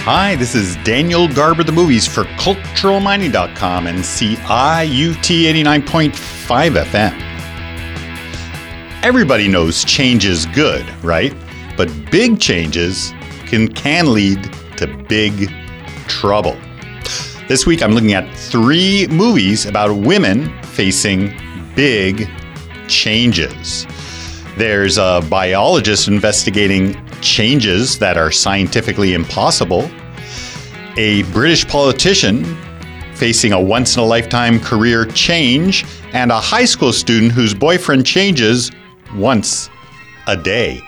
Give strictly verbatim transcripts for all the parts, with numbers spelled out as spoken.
Hi, this is Daniel Garber, the movies for cultural mining dot com and C I U T eighty-nine point five F M. Everybody knows change is good, right? But big changes can, can lead to big trouble. This week I'm looking at three movies about women facing big changes. There's a biologist investigating changes that are scientifically impossible, a British politician facing a once-in-a-lifetime career change, and a high school student whose boyfriend changes once a day.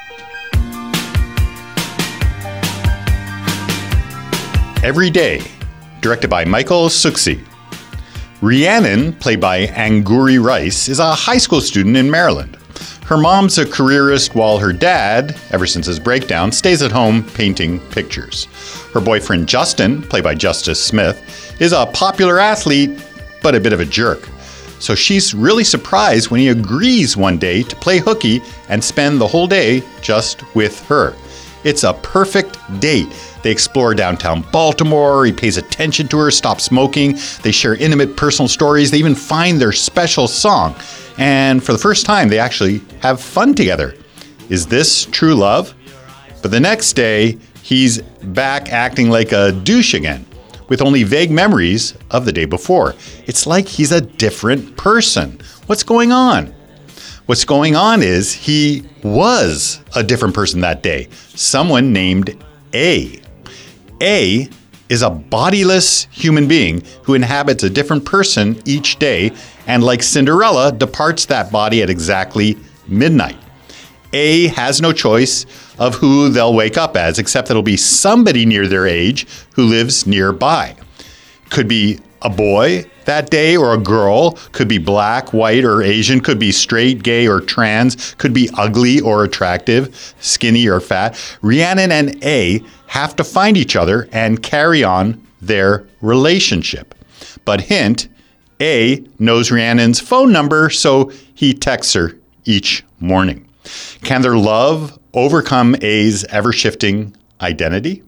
Every Day, directed by Michael Suksi. Rhiannon, played by Angourie Rice, is a high school student in Maryland. Her mom's a careerist while her dad, ever since his breakdown, stays at home painting pictures. Her boyfriend Justin, played by Justice Smith, is a popular athlete, but a bit of a jerk. So she's really surprised when he agrees one day to play hooky and spend the whole day just with her. It's a perfect date. They explore downtown Baltimore, he pays attention to her, stops smoking, they share intimate personal stories, they even find their special song. And for the first time, they actually have fun together. Is this true love? But the next day, he's back acting like a douche again, with only vague memories of the day before. It's like he's a different person. What's going on? What's going on is he was a different person that day. Someone named A. A is a bodiless human being who inhabits a different person each day and, like Cinderella, departs that body at exactly midnight. A has no choice of who they'll wake up as, except that it'll be somebody near their age who lives nearby. Could be a boy that day or a girl, could be black, white, or Asian, could be straight, gay, or trans, could be ugly or attractive, skinny or fat. Rhiannon and A have to find each other and carry on their relationship. But hint, A knows Rhiannon's phone number, so he texts her each morning. Can their love overcome A's ever-shifting identity?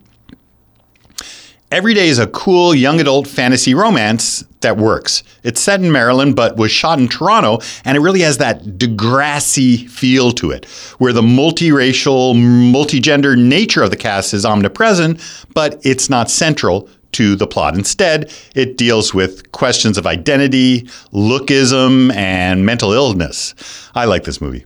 Every Day is a cool young adult fantasy romance that works. It's set in Maryland, but was shot in Toronto, and it really has that Degrassi feel to it, where the multiracial, multigender nature of the cast is omnipresent, but it's not central to the plot. Instead, it deals with questions of identity, lookism, and mental illness. I like this movie.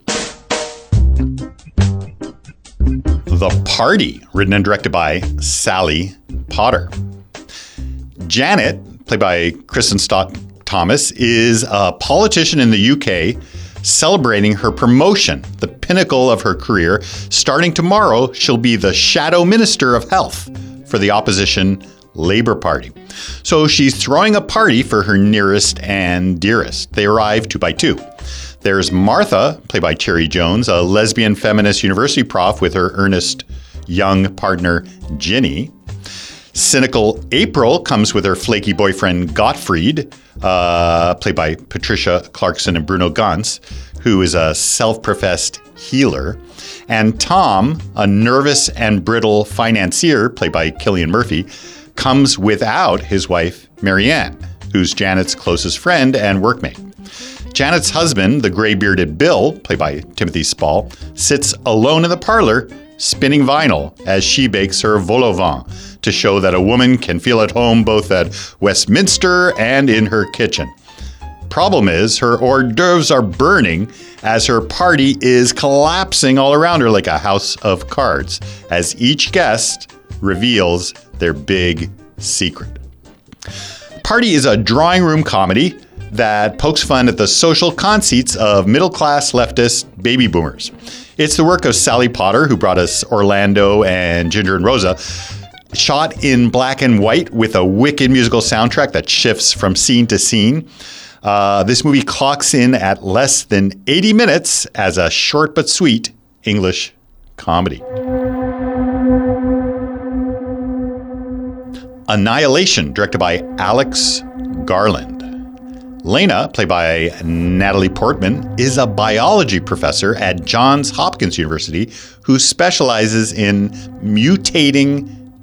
The Party, written and directed by Sally Potter. Janet, played by Kristen Stott Thomas, is a politician in the U K celebrating her promotion, the pinnacle of her career. Starting tomorrow, she'll be the Shadow Minister of Health for the opposition Labour Party. So she's throwing a party for her nearest and dearest. They arrive two by two. There's Martha, played by Cherry Jones, a lesbian feminist university prof with her earnest young partner, Ginny. Cynical April comes with her flaky boyfriend, Gottfried, uh, played by Patricia Clarkson and Bruno Ganz, who is a self-professed healer. And Tom, a nervous and brittle financier, played by Cillian Murphy, comes without his wife, Marianne, who's Janet's closest friend and workmate. Janet's husband, the gray-bearded Bill, played by Timothy Spall, sits alone in the parlor spinning vinyl as she bakes her vol au vent to show that a woman can feel at home both at Westminster and in her kitchen. Problem is, her hors d'oeuvres are burning as her party is collapsing all around her like a house of cards, as each guest reveals their big secret. Party is a drawing room comedy that pokes fun at the social conceits of middle-class leftist baby boomers. It's the work of Sally Potter, who brought us Orlando and Ginger and Rosa, shot in black and white with a wicked musical soundtrack that shifts from scene to scene. Uh, this movie clocks in at less than eighty minutes as a short but sweet English comedy. Annihilation, directed by Alex Garland. Lena, played by Natalie Portman, is a biology professor at Johns Hopkins University who specializes in mutating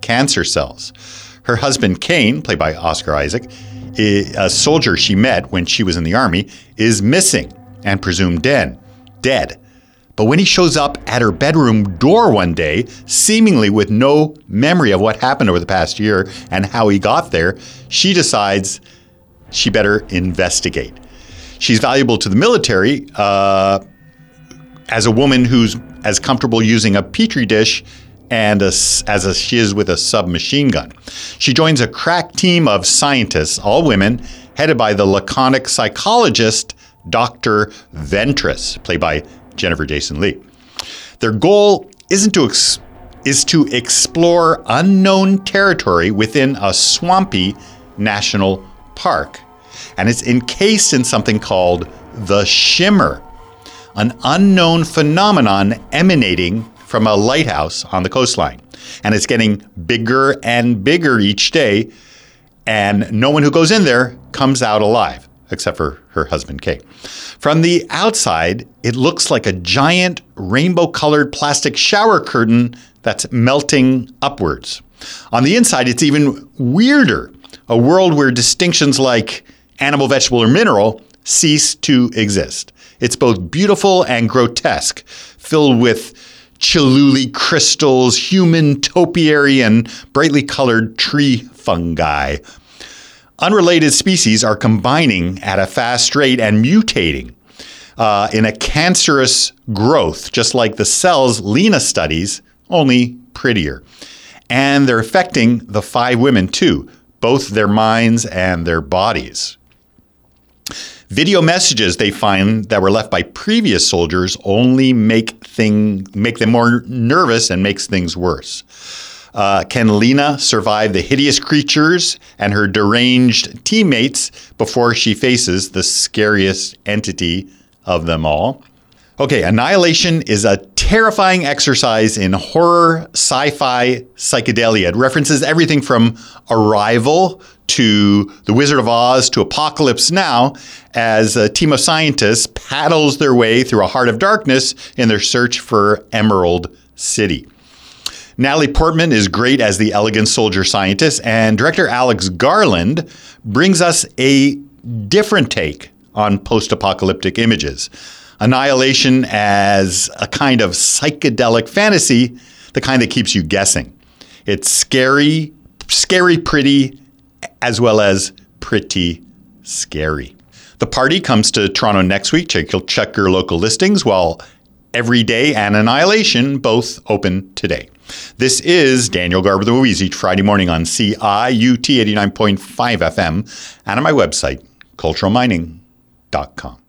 cancer cells. Her husband, Kane, played by Oscar Isaac, a soldier she met when she was in the army, is missing and presumed dead. Dead. But when he shows up at her bedroom door one day, seemingly with no memory of what happened over the past year and how he got there, she decides she better investigate. She's valuable to the military uh, as a woman who's as comfortable using a petri dish and a, as a, she is with a submachine gun. She joins a crack team of scientists, all women, headed by the laconic psychologist Doctor Ventress, played by Jennifer Jason Leigh. Their goal isn't to ex- is to explore unknown territory within a swampy national park. And it's encased in something called the Shimmer, an unknown phenomenon emanating from a lighthouse on the coastline. And it's getting bigger and bigger each day, and no one who goes in there comes out alive, except for her husband, Kay. From the outside, it looks like a giant rainbow-colored plastic shower curtain that's melting upwards. On the inside, it's even weirder, a world where distinctions like animal, vegetable, or mineral cease to exist. It's both beautiful and grotesque, filled with chilluli crystals, human topiary, and brightly colored tree fungi. Unrelated species are combining at a fast rate and mutating uh, in a cancerous growth, just like the cells Lena studies, only prettier. And they're affecting the five women too, both their minds and their bodies. Video messages they find that were left by previous soldiers only make thing, make them more nervous and makes things worse. Uh, can Lena survive the hideous creatures and her deranged teammates before she faces the scariest entity of them all? Okay, Annihilation is a terrifying exercise in horror, sci-fi, psychedelia. It references everything from Arrival to The Wizard of Oz to Apocalypse Now, as a team of scientists paddles their way through a heart of darkness in their search for Emerald City. Natalie Portman is great as the elegant soldier scientist, and director Alex Garland brings us a different take on post-apocalyptic images. Annihilation as a kind of psychedelic fantasy, the kind that keeps you guessing. It's scary, scary pretty, as well as pretty scary. The party comes to Toronto next week. Check, check your local listings, while Everyday and Annihilation both open today. This is Daniel Garber the Movies, each Friday morning on C I U T eighty-nine point five F M and on my website, cultural mining dot com.